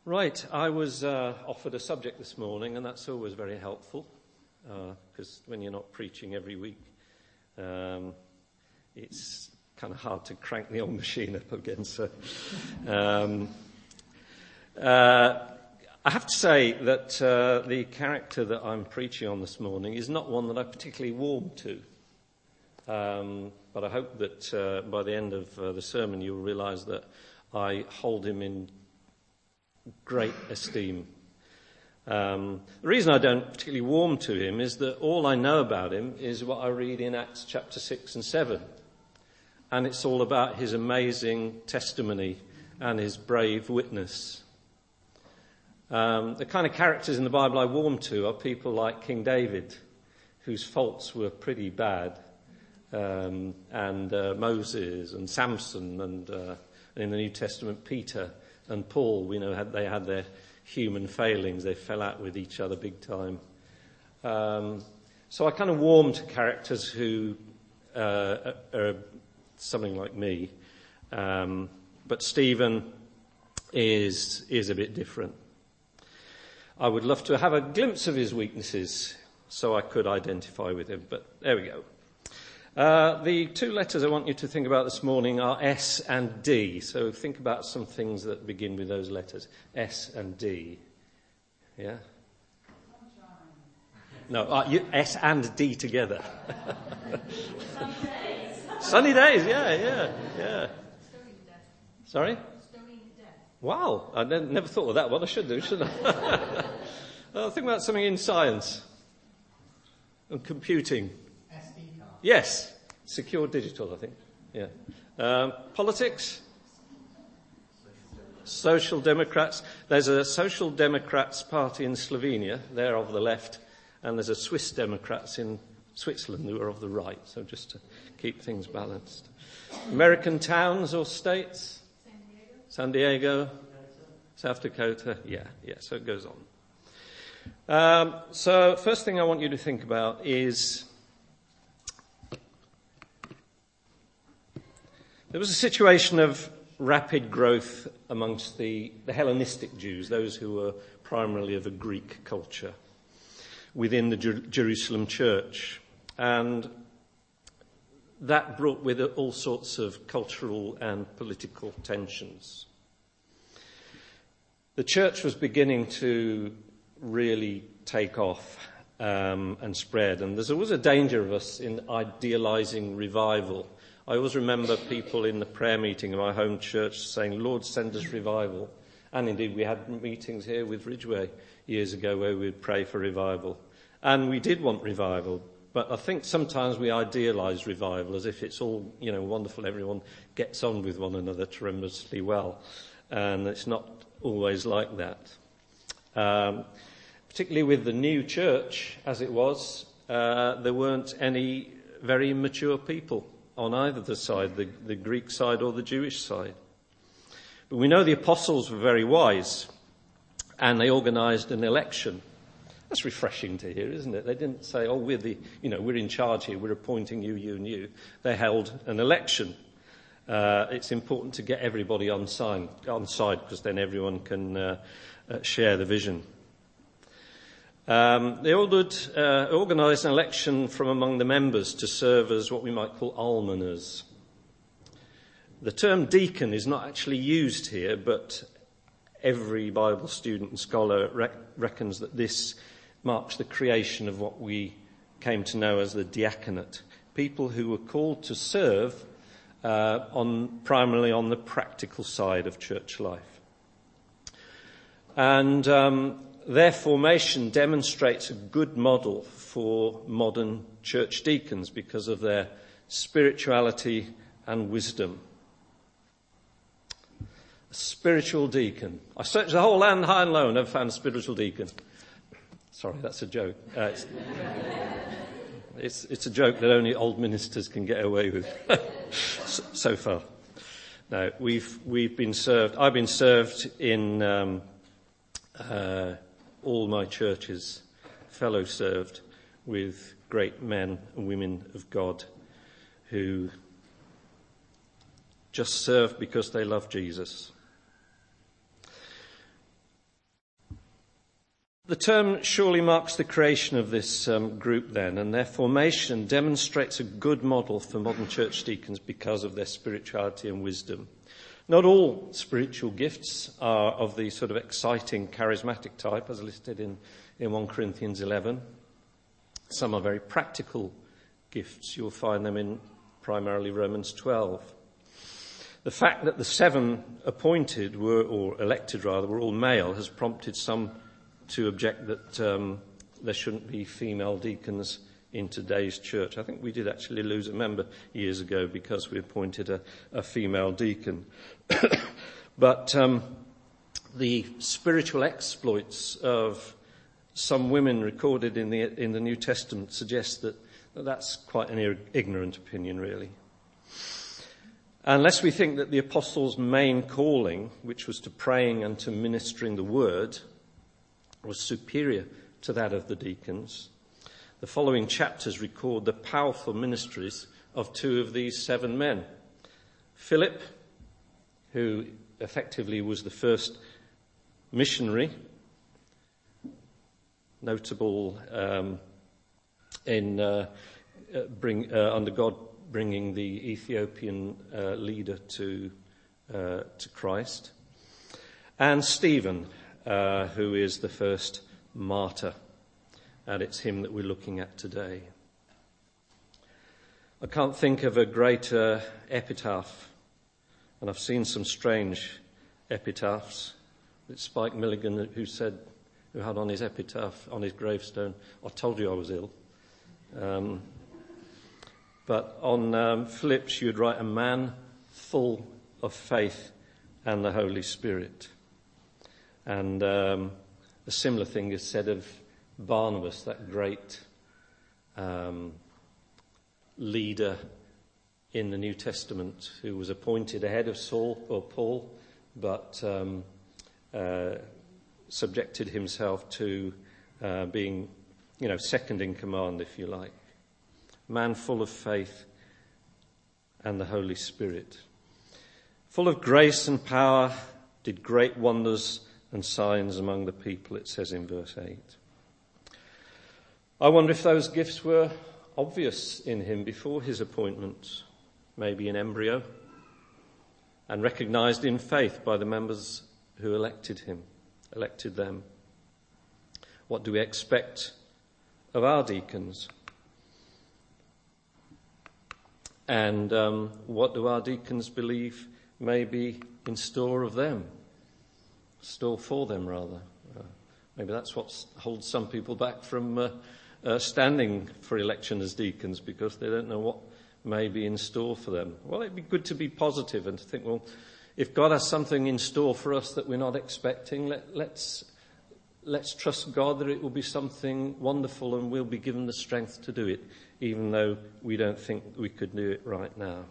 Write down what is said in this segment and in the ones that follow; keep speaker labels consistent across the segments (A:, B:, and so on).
A: Right, I was offered a subject this morning, and that's always very helpful, because when you're not preaching every week, it's kind of hard to crank the old machine up again. So, I have to say that the character that I'm preaching on this morning is not one that I particularly warm to. But I hope that by the end of the sermon you'll realise that I hold him in great esteem. The reason I don't particularly warm to him is that all I know about him is what I read in Acts chapter 6 and 7. And it's all about his amazing testimony and his brave witness. The kind of characters in the Bible I warm to are people like King David, whose faults were pretty bad, and Moses and Samson, and in the New Testament Peter and Paul. We know they had their human failings. They fell out with each other big time. So I kind of warm to characters who are something like me. But Stephen is a bit different. I would love to have a glimpse of his weaknesses so I could identify with him, but there we go. The two letters I want you to think about this morning are S and D. So think about some things that begin with those letters, S and D. Yeah? No, S and D together. Sunny days, yeah. Sorry? Wow, I never thought of that one. I should do, shouldn't I? Think about something in science and computing.
B: SD card.
A: Yes, secure digital, I think. Yeah. Politics? Social Democrats. There's a Social Democrats party in Slovenia, they're of the left, and there's a Swiss Democrats in Switzerland who are of the right, so just to keep things balanced. American towns or states? San Diego, South Dakota, yeah, so it goes on. So first thing I want you to think about is there was a situation of rapid growth amongst the Hellenistic Jews, those who were primarily of a Greek culture, within the Jerusalem church. And that brought with it all sorts of cultural and political tensions. The church was beginning to really take off and spread, and there's always a danger of us in idealising revival. I always remember people in the prayer meeting in my home church saying, "Lord, send us revival." And indeed, we had meetings here with Ridgeway years ago where we would pray for revival. And we did want revival. But I think sometimes we idealise revival as if it's all, wonderful, everyone gets on with one another tremendously well. And it's not always like that. Particularly with the new church, as it was, there weren't any very mature people on either the side, the Greek side or the Jewish side. But we know the apostles were very wise, and they organised an election. That's refreshing to hear, isn't it? They didn't say, we're in charge here, we're appointing you, you and you. They held an election. It's important to get everybody on side because then everyone can share the vision. They organised an election from among the members to serve as what we might call almoners. The term deacon is not actually used here, but every Bible student and scholar reckons that this marks the creation of what we came to know as the diaconate, people who were called to serve primarily on the practical side of church life. And their formation demonstrates a good model for modern church deacons because of their spirituality and wisdom. A spiritual deacon. I searched the whole land high and low and never found a spiritual deacon. Sorry, that's a joke. It's a joke that only old ministers can get away with so far. No, we've been served. I've been served in all my churches, fellow served with great men and women of God who just serve because they love Jesus. The term surely marks the creation of this group then, and their formation demonstrates a good model for modern church deacons because of their spirituality and wisdom. Not all spiritual gifts are of the sort of exciting, charismatic type, as listed in 1 Corinthians 11. Some are very practical gifts. You'll find them in primarily Romans 12. The fact that the 7 appointed or elected were all male has prompted some to object that there shouldn't be female deacons in today's church. I think we did actually lose a member years ago because we appointed a female deacon. But the spiritual exploits of some women recorded in the New Testament suggest that that's quite an ignorant opinion, really. Unless we think that the apostles' main calling, which was to praying and to ministering the word, was superior to that of the deacons, the following chapters record the powerful ministries of 2 of these 7 men. Philip, who effectively was the first missionary, notable under God bringing the Ethiopian leader to Christ, and Stephen, who is the first martyr, and it's him that we're looking at today. I can't think of a greater epitaph, and I've seen some strange epitaphs. It's Spike Milligan who had on his epitaph, on his gravestone, "I told you I was ill." But on Philip's, you'd write, "A man full of faith and the Holy Spirit." And a similar thing is said of Barnabas, that great leader in the New Testament who was appointed ahead of Paul, but subjected himself to being, second in command, if you like. Man full of faith and the Holy Spirit. Full of grace and power, did great wonders and signs among the people, it says in verse 8. I wonder if those gifts were obvious in him before his appointment, maybe in embryo, and recognised in faith by the members who elected them. What do we expect of our deacons? And what do our deacons believe may be in store for them? Maybe that's what holds some people back from standing for election as deacons, because they don't know what may be in store for them. Well, it'd be good to be positive and to think, well, if God has something in store for us that we're not expecting, let's trust God that it will be something wonderful and we'll be given the strength to do it, even though we don't think we could do it right now.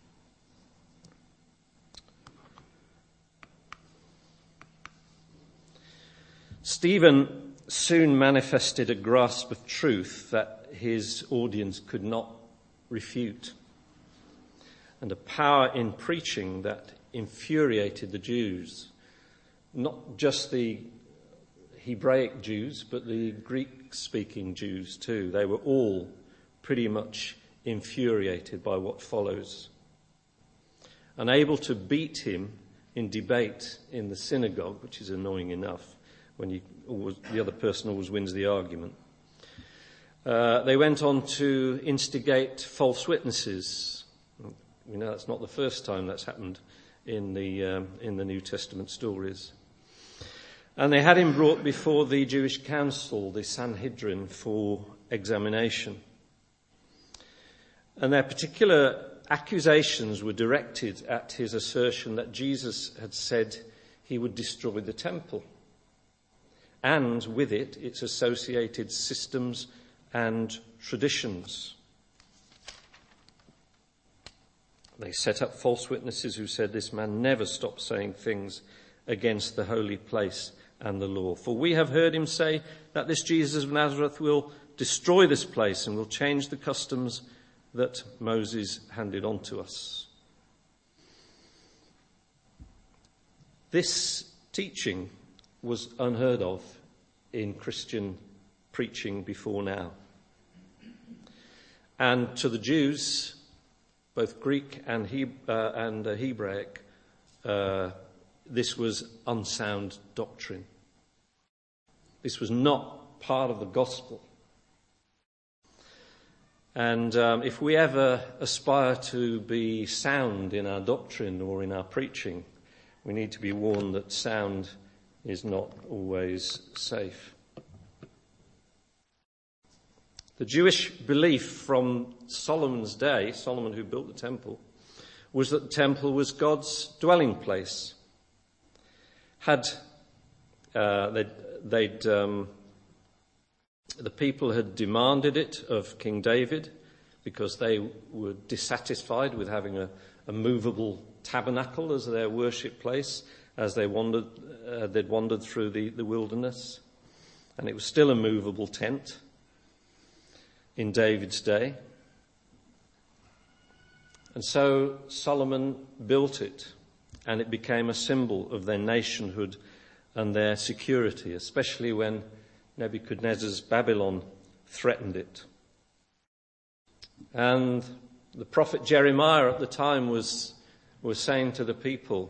A: Stephen soon manifested a grasp of truth that his audience could not refute, and a power in preaching that infuriated the Jews, not just the Hebraic Jews, but the Greek-speaking Jews too. They were all pretty much infuriated by what follows. Unable to beat him in debate in the synagogue, which is annoying enough when the other person always wins the argument. They went on to instigate false witnesses. We know that's not the first time that's happened in the New Testament stories. And they had him brought before the Jewish council, the Sanhedrin, for examination. And their particular accusations were directed at his assertion that Jesus had said he would destroy the temple, and with it, its associated systems and traditions. They set up false witnesses who said this man never stopped saying things against the holy place and the law. For we have heard him say that this Jesus of Nazareth will destroy this place and will change the customs that Moses handed on to us. This teaching was unheard of in Christian preaching before now. And to the Jews, both Greek and Hebraic, this was unsound doctrine. This was not part of the gospel. And if we ever aspire to be sound in our doctrine or in our preaching, we need to be warned that sound is not always safe. The Jewish belief from Solomon's day, Solomon who built the temple, was that the temple was God's dwelling place. The people had demanded it of King David because they were dissatisfied with having a movable tabernacle as their worship place as they'd wandered through the wilderness. And it was still a movable tent in David's day. And so Solomon built it, and it became a symbol of their nationhood and their security, especially when Nebuchadnezzar's Babylon threatened it. And the prophet Jeremiah at the time was saying to the people,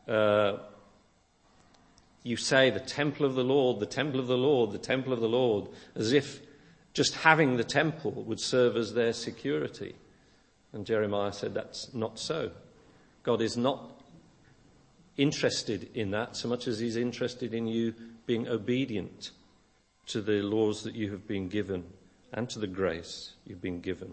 A: you say the temple of the Lord, the temple of the Lord, the temple of the Lord, as if just having the temple would serve as their security. And Jeremiah said that's not so. God is not interested in that so much as he's interested in you being obedient to the laws that you have been given and to the grace you've been given.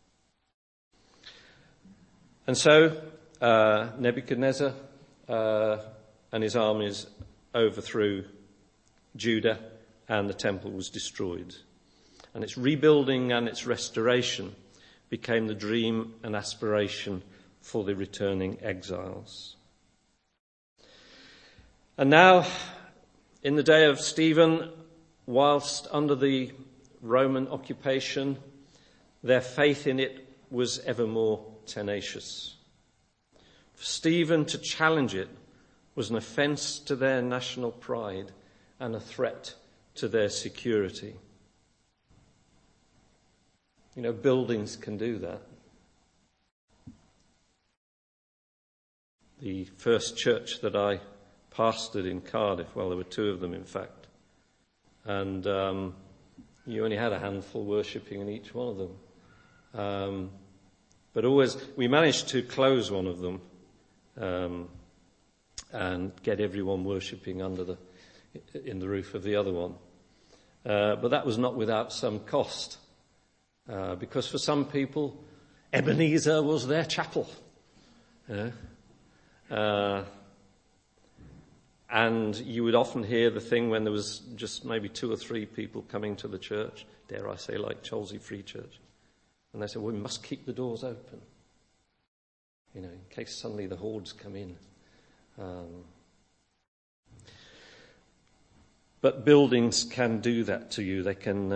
A: And so Nebuchadnezzar and his armies overthrew Judah, and the temple was destroyed. And its rebuilding and its restoration became the dream and aspiration for the returning exiles. And now, in the day of Stephen, whilst under the Roman occupation, their faith in it was ever more tenacious. For Stephen to challenge it was an offence to their national pride and a threat to their security. You know, buildings can do that. The first church that I pastored in Cardiff, well, there were two of them, in fact. And you only had a handful worshipping in each one of them. But always, we managed to close one of them and get everyone worshipping in the roof of the other one. But that was not without some cost. Because for some people, Ebenezer was their chapel. And you would often hear the thing when there was just maybe 2 or 3 people coming to the church, dare I say, like Cholsey Free Church. And they said, well, we must keep the doors open, in case suddenly the hordes come in. But buildings can do that to you. They can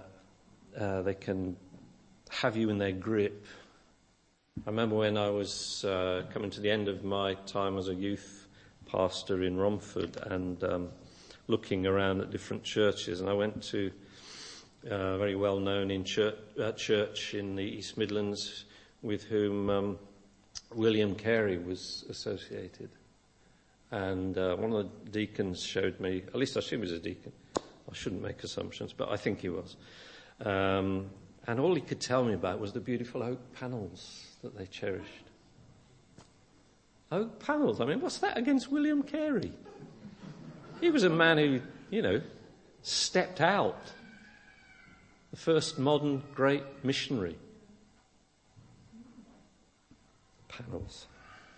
A: have you in their grip. I remember when I was coming to the end of my time as a youth pastor in Romford and looking around at different churches, and I went to a very well-known church in the East Midlands with whom William Carey was associated. And one of the deacons showed me, at least I assume he was a deacon, I shouldn't make assumptions, but I think he was. And all he could tell me about was the beautiful oak panels that they cherished. Oak panels, I mean, what's that against William Carey? He was a man who, stepped out. The first modern great missionary. Panels.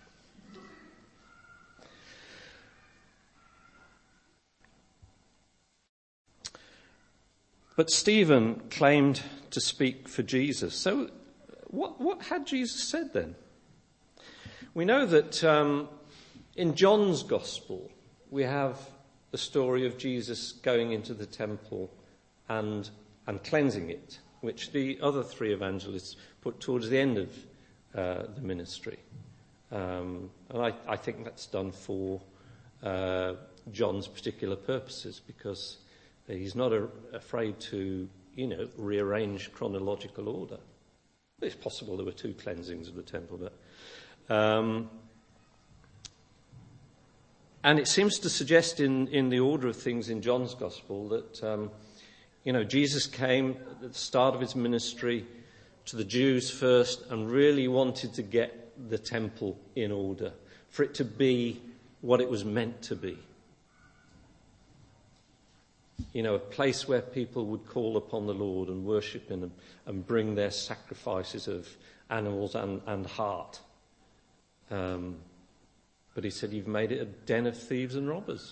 A: But Stephen claimed to speak for Jesus. So what had Jesus said then? We know that in John's Gospel we have the story of Jesus going into the temple and cleansing it, which the other 3 evangelists put towards the end of the ministry. And I think that's done for John's particular purposes, because He's not afraid to, rearrange chronological order. It's possible there were 2 cleansings of the temple, but and it seems to suggest in the order of things in John's Gospel that, Jesus came at the start of his ministry to the Jews first and really wanted to get the temple in order, for it to be what it was meant to be. A place where people would call upon the Lord and worship him and bring their sacrifices of animals and heart. But he said, you've made it a den of thieves and robbers.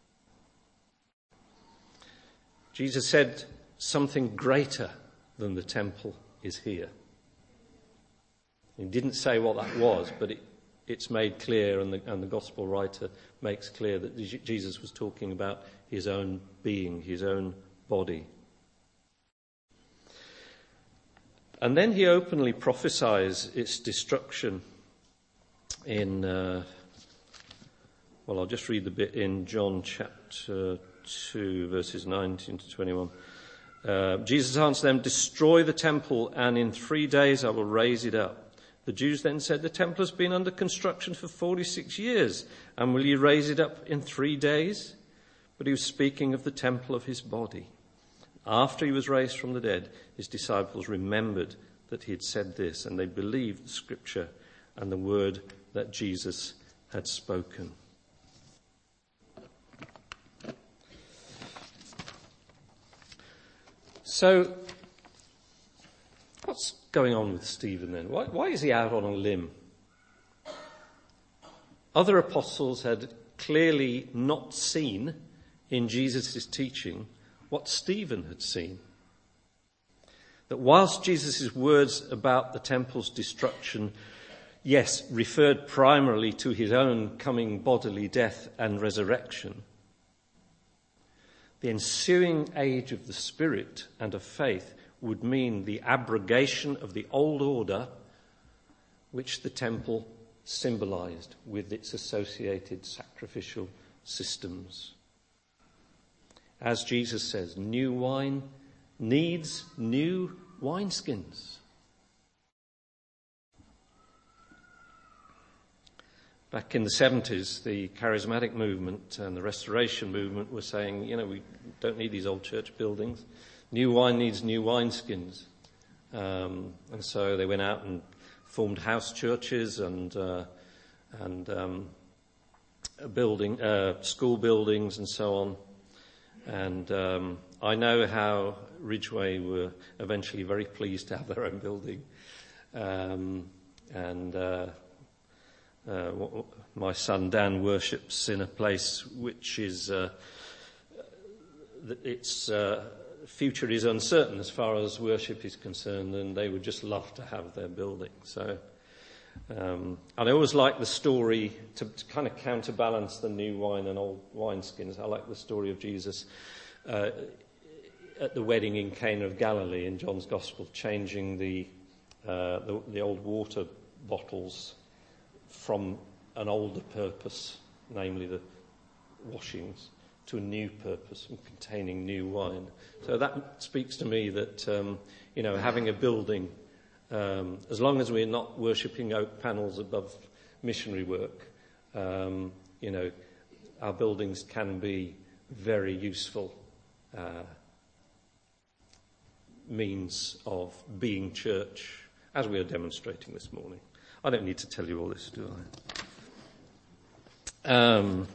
A: Jesus said something greater than the temple is here. He didn't say what that was, but it's made clear, and the gospel writer makes clear that Jesus was talking about his own being, his own body. And then he openly prophesies its destruction in, I'll just read the bit in John chapter 2, verses 19 to 21. Jesus answered them, destroy the temple, and in 3 days I will raise it up. The Jews then said, the temple has been under construction for 46 years, and will you raise it up in 3 days? But he was speaking of the temple of his body. After he was raised from the dead, his disciples remembered that he had said this, and they believed the scripture and the word that Jesus had spoken. So, what's going on with Stephen then? Why is he out on a limb? Other apostles had clearly not seen in Jesus' teaching what Stephen had seen. That whilst Jesus' words about the temple's destruction, yes, referred primarily to his own coming bodily death and resurrection, the ensuing age of the Spirit and of faith would mean the abrogation of the old order which the temple symbolized with its associated sacrificial systems. As Jesus says, new wine needs new wineskins. Back in the 70s, the charismatic movement and the restoration movement were saying, we don't need these old church buildings. New wine needs new wineskins. And so they went out and formed house churches and school buildings and so on. And I know how Ridgeway were eventually very pleased to have their own building. My son Dan worships in a place which is its future is uncertain as far as worship is concerned, and they would just love to have their building. So, and I always like the story to kind of counterbalance the new wine and old wineskins. I like the story of Jesus at the wedding in Cana of Galilee in John's Gospel, changing the old water bottles from an older purpose, namely the washings, to a new purpose and containing new wine. So that speaks to me that, having a building, as long as we're not worshipping oak panels above missionary work, our buildings can be very useful means of being church, as we are demonstrating this morning. I don't need to tell you all this, do I?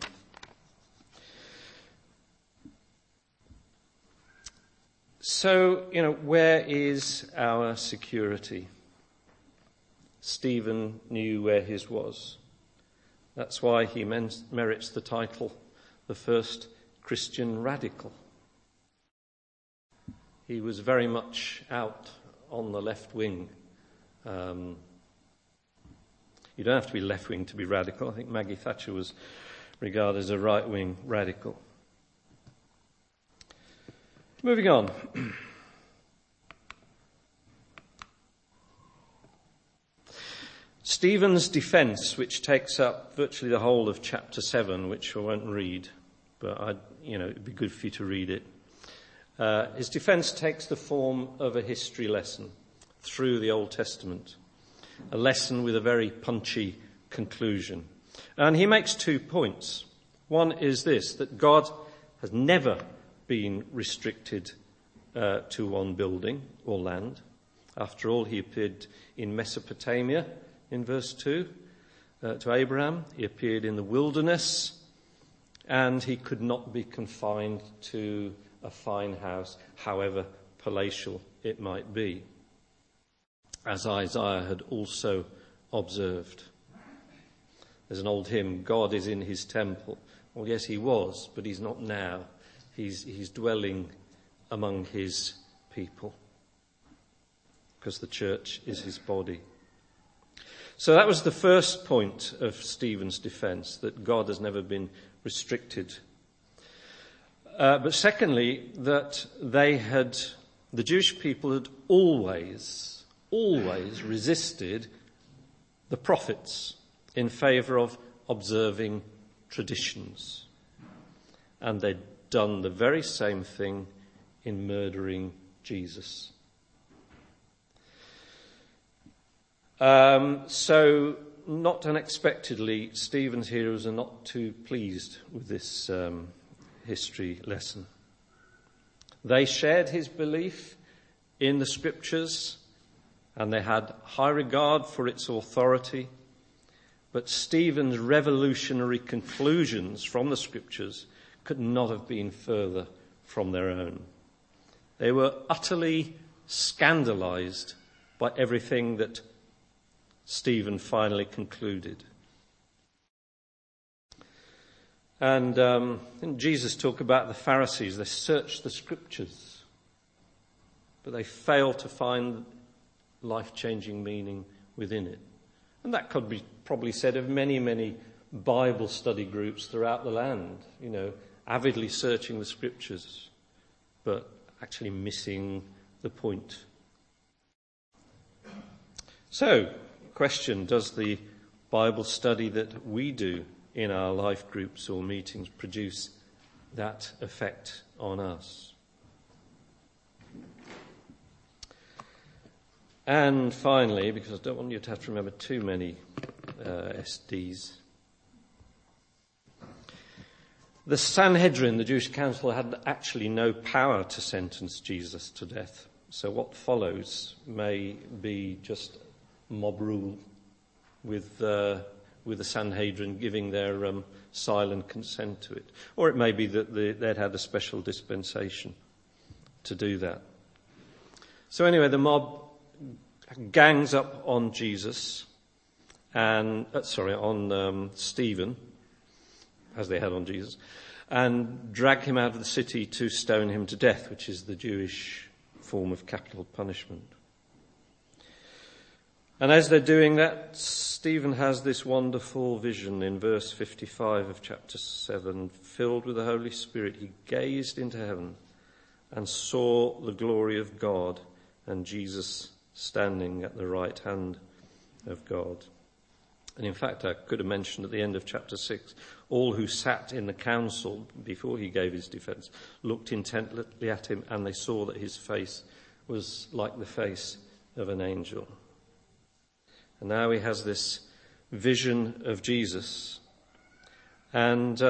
A: So, where is our security? Stephen knew where his was. That's why he merits the title, the first Christian radical. He was very much out on the left wing. You don't have to be left-wing to be radical. I think Maggie Thatcher was regarded as a right-wing radical. Moving on. Stephen's defence, which takes up virtually the whole of chapter 7, which I won't read, but it'd be good for you to read it. His defence takes the form of a history lesson through the Old Testament, a lesson with a very punchy conclusion. And he makes 2 points. One is this, that God has never been restricted to one building or land. After all, he appeared in Mesopotamia in verse 2 to Abraham. He appeared in the wilderness, and he could not be confined to a fine house, however palatial it might be, as Isaiah had also observed. There's an old hymn, God is in his temple. Well, yes, he was, but he's not now. He's dwelling among his people, because the church is his body. So that was the first point of Stephen's defence, that God has never been restricted. But secondly, that the Jewish people had always resisted the prophets in favour of observing traditions. And they'd done the very same thing in murdering Jesus. So, not unexpectedly, Stephen's hearers are not too pleased with this history lesson. They shared his belief in the scriptures, and they had high regard for its authority, but Stephen's revolutionary conclusions from the scriptures could not have been further from their own. They were utterly scandalized by everything that Stephen finally concluded. And didn't Jesus talk about the Pharisees? They searched the scriptures, but they failed to find life-changing meaning within it. And that could be probably said of many, many Bible study groups throughout the land, avidly searching the scriptures, but actually missing the point. So, question, does the Bible study that we do in our life groups or meetings produce that effect on us? And finally, because I don't want you to have to remember too many SDs, the Sanhedrin, the Jewish council, had actually no power to sentence Jesus to death. So what follows may be just mob rule with the Sanhedrin giving their silent consent to it. Or it may be that they'd had a special dispensation to do that. So anyway, the mob gangs up on Jesus and, on Stephen, as they had on Jesus, and drag him out of the city to stone him to death, which is the Jewish form of capital punishment. And as they're doing that, Stephen has this wonderful vision in verse 55 of chapter 7. Filled with the Holy Spirit, he gazed into heaven and saw the glory of God and Jesus standing at the right hand of God. And in fact, I could have mentioned at the end of chapter 6, all who sat in the council before he gave his defence looked intently at him, and they saw that his face was like the face of an angel. And now he has this vision of Jesus, and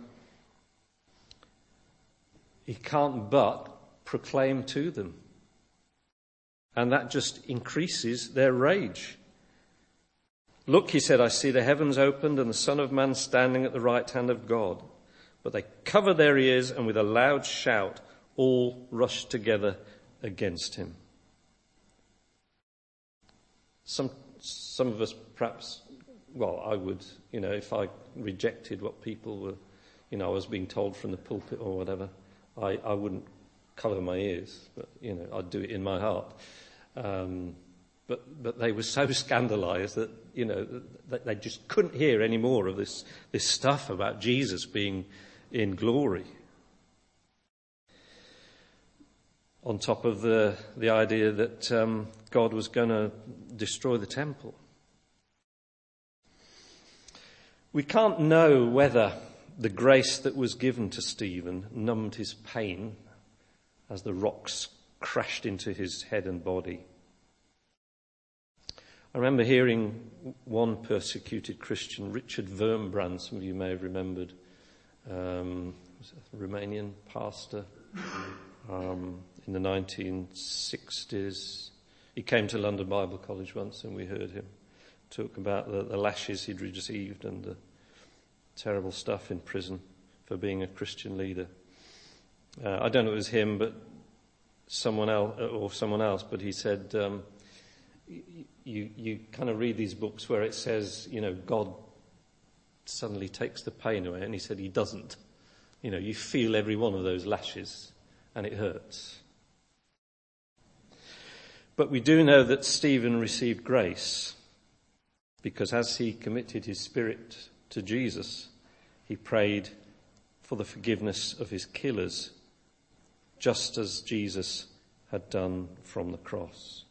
A: he can't but proclaim to them. And that just increases their rage. Look, he said, I see the heavens opened and the Son of Man standing at the right hand of God. But they covered their ears, and with a loud shout all rushed together against him. Some of us perhaps, I would, if I rejected what people were, I was being told from the pulpit or whatever, I wouldn't cover my ears, but, I'd do it in my heart. But they were so scandalized that, that they just couldn't hear any more of this stuff about Jesus being in glory. On top of the idea that God was going to destroy the temple. We can't know whether the grace that was given to Stephen numbed his pain as the rocks crashed into his head and body. I remember hearing one persecuted Christian, Richard Wurmbrand, some of you may have remembered, was a Romanian pastor in the 1960s. He came to London Bible College once and we heard him talk about the lashes he'd received and the terrible stuff in prison for being a Christian leader. I don't know if it was him, but someone else, but he said, you kind of read these books where it says, God suddenly takes the pain away, and he said he doesn't. You feel every one of those lashes, and it hurts. But we do know that Stephen received grace, because as he committed his spirit to Jesus, he prayed for the forgiveness of his killers, just as Jesus had done from the cross.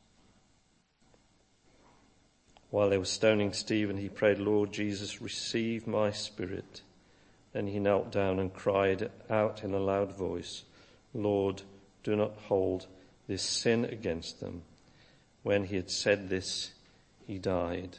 A: While they were stoning Stephen, he prayed, "Lord Jesus, receive my spirit." Then he knelt down and cried out in a loud voice, "Lord, do not hold this sin against them." When he had said this, he died.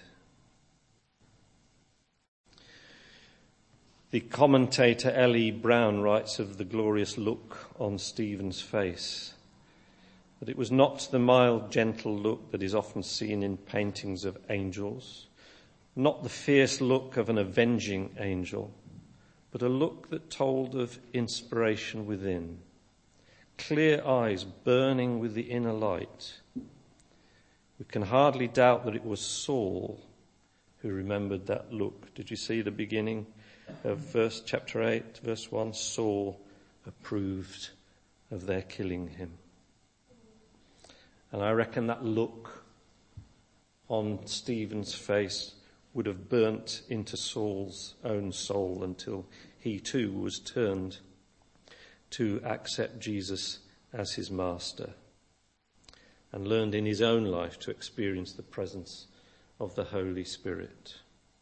A: The commentator L.E. Brown writes of the glorious look on Stephen's face, that it was not the mild, gentle look that is often seen in paintings of angels, not the fierce look of an avenging angel, but a look that told of inspiration within, clear eyes burning with the inner light. We can hardly doubt that it was Saul who remembered that look. Did you see the beginning of chapter 8, verse 1? Saul approved of their killing him. And I reckon that look on Stephen's face would have burnt into Saul's own soul until he too was turned to accept Jesus as his master and learned in his own life to experience the presence of the Holy Spirit.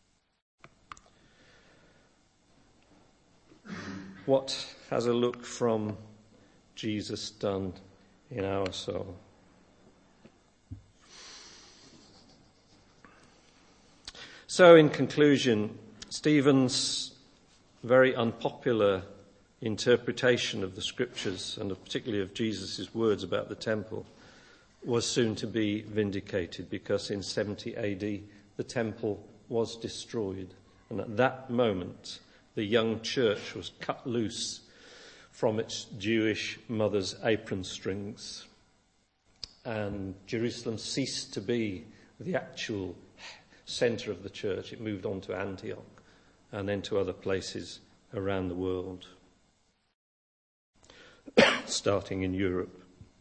A: What has a look from Jesus done in our soul? So, in conclusion, Stephen's very unpopular interpretation of the scriptures, and particularly of Jesus' words about the temple, was soon to be vindicated, because in 70 AD the temple was destroyed, and at that moment the young church was cut loose from its Jewish mother's apron strings, and Jerusalem ceased to be the actual centre of the church. It moved on to Antioch and then to other places around the world, starting in Europe.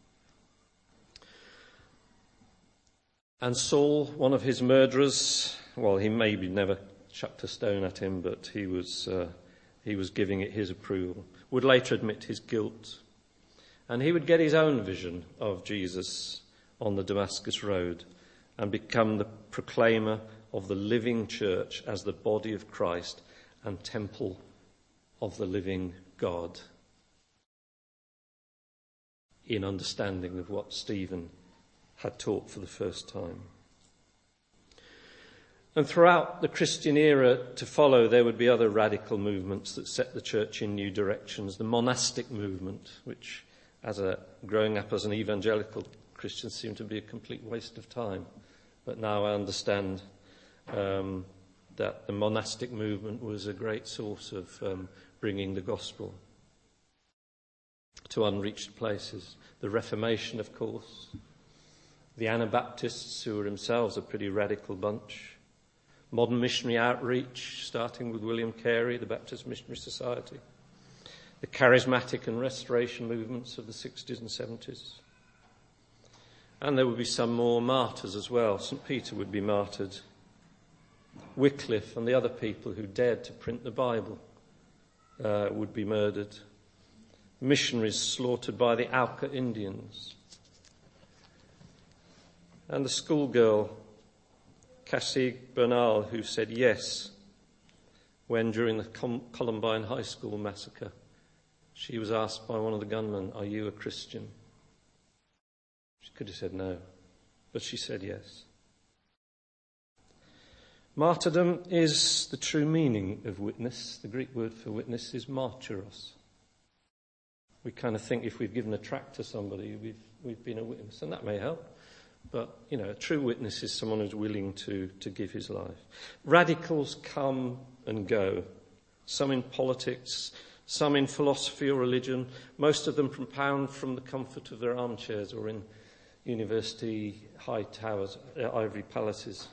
A: And Saul, one of his murderers, well, he maybe never chucked a stone at him, but he was giving it his approval, would later admit his guilt. And he would get his own vision of Jesus on the Damascus Road and become the proclaimer of the living church as the body of Christ and temple of the living God, in understanding of what Stephen had taught for the first time. And throughout the Christian era to follow, there would be other radical movements that set the church in new directions. The monastic movement, which growing up as an evangelical Christian seemed to be a complete waste of time. But now I understand that the monastic movement was a great source of bringing the gospel to unreached places. The Reformation, of course. The Anabaptists, who were themselves a pretty radical bunch. Modern missionary outreach, starting with William Carey, the Baptist Missionary Society. The charismatic and restoration movements of the 60s and 70s. And there would be some more martyrs as well. St. Peter would be martyred. Wycliffe and the other people who dared to print the Bible would be murdered. Missionaries slaughtered by the Auca Indians. And the schoolgirl, Cassie Bernal, who said yes when, during the Columbine High School massacre, She was asked by one of the gunmen, "Are you a Christian?" She could have said no, but she said yes. Martyrdom is the true meaning of witness. The Greek word for witness is martyros. We kind of think if we've given a tract to somebody, we've been a witness, and that may help. But, a true witness is someone who's willing to give his life. Radicals come and go. Some in politics, some in philosophy or religion, most of them from the comfort of their armchairs or in university high towers, ivory palaces.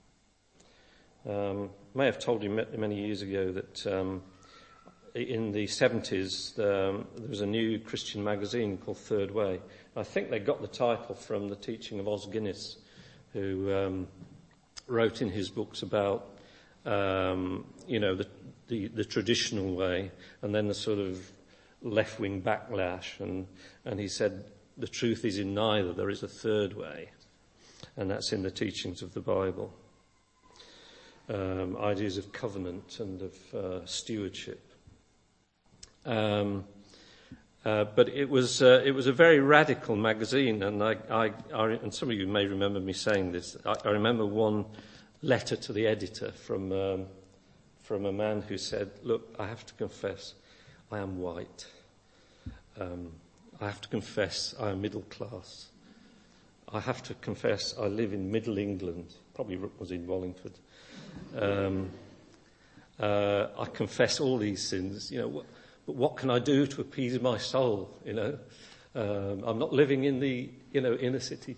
A: May have told you many years ago that in the 70s there was a new Christian magazine called Third Way. I think they got the title from the teaching of Os Guinness, who wrote in his books about the traditional way and then the sort of left-wing backlash, and he said the truth is in neither. There is a third way, and that's in the teachings of the Bible. Ideas of covenant and of stewardship. But it was a very radical magazine, and and some of you may remember me saying this. I remember one letter to the editor from a man who said, "Look, I have to confess, I am white. I have to confess, I am middle class. I have to confess, I live in Middle England." Probably was in Wallingford. I confess all these sins, but what can I do to appease my soul? I'm not living in the inner city.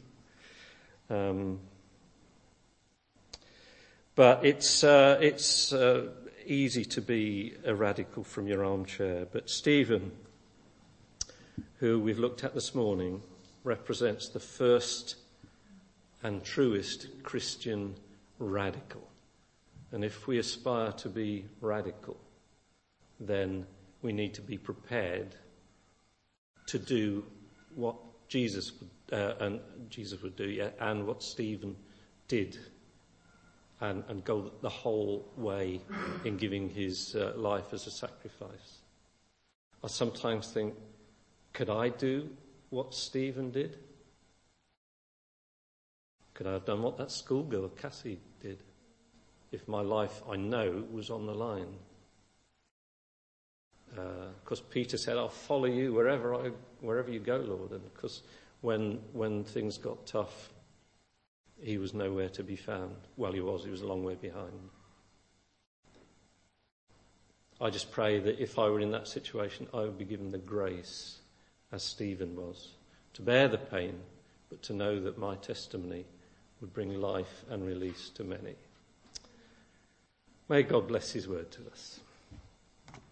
A: But it's easy to be a radical from your armchair. But Stephen, who we've looked at this morning, represents the first and truest Christian radical. And if we aspire to be radical, then we need to be prepared to do what Jesus would do, and what Stephen did, and go the whole way in giving his life as a sacrifice. I sometimes think, could I do what Stephen did? Could I have done what that schoolgirl, Cassie, did? If my life, I know, was on the line. Because Peter said, "I'll follow you wherever you go, Lord." And of course, when things got tough, he was nowhere to be found. Well, he was a long way behind. I just pray that if I were in that situation, I would be given the grace, as Stephen was, to bear the pain, but to know that my testimony would bring life and release to many. May God bless his word to us.